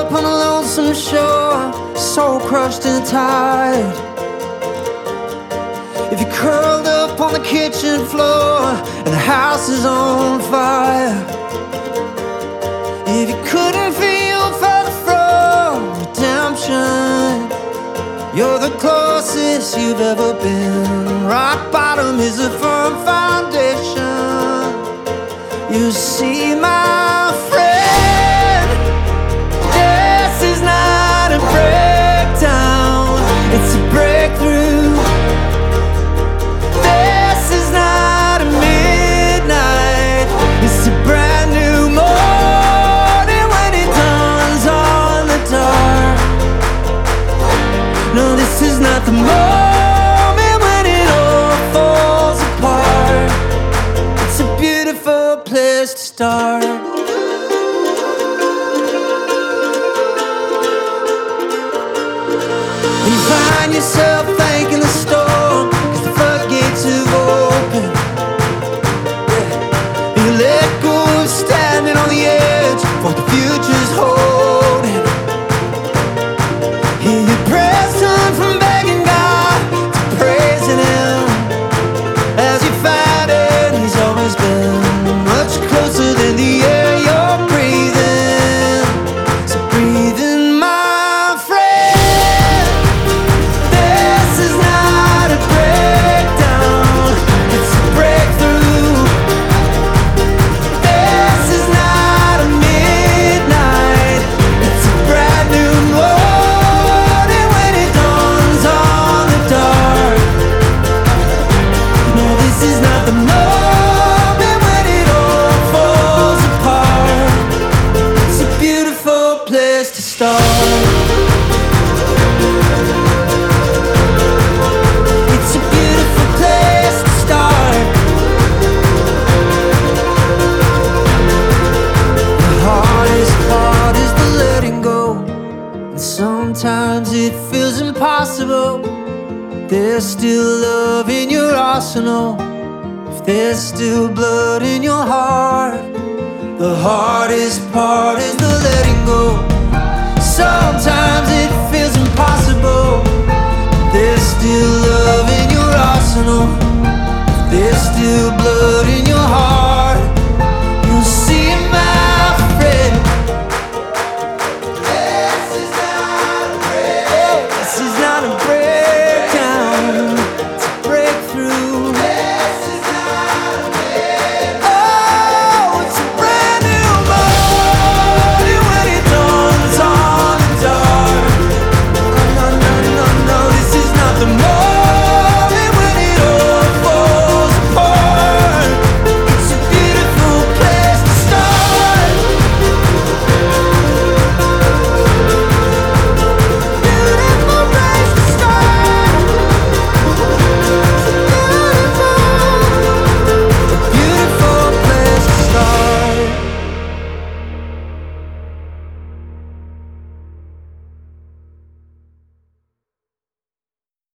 up on a lonesome shore, soul crushed and tired. If you're curled up on the kitchen floor and the house is on fire, if you couldn't feel further from redemption, you're the closest you've ever been. Rock bottom is a firm foundation. You see, my friend, this is not a breakdown, it's a breakthrough. This is not a midnight, it's a brand new morning when it dawns on the dark. No, this is not the moment when it all falls apart. It's a beautiful place to start. When you find yourself thanking the storm, 'cause the floodgates have opened, yeah. You let go of standing on the edge for what the future's holding. Hear your prayers turn from begging God to praising Him. As you find it, He's always been much closer than the air you're breathing. So breathe in, my friend. This is not a breakdown, it's a breakthrough. This is not a midnight, it's a brand new morning when it dawns on the dark. No, this is not the moment when it all falls apart. It's a beautiful place to start. It's a beautiful place to start. The hardest part is the letting go, and sometimes it feels impossible. There's still love in your arsenal, if there's still blood in your heart. The hardest part is the letting go.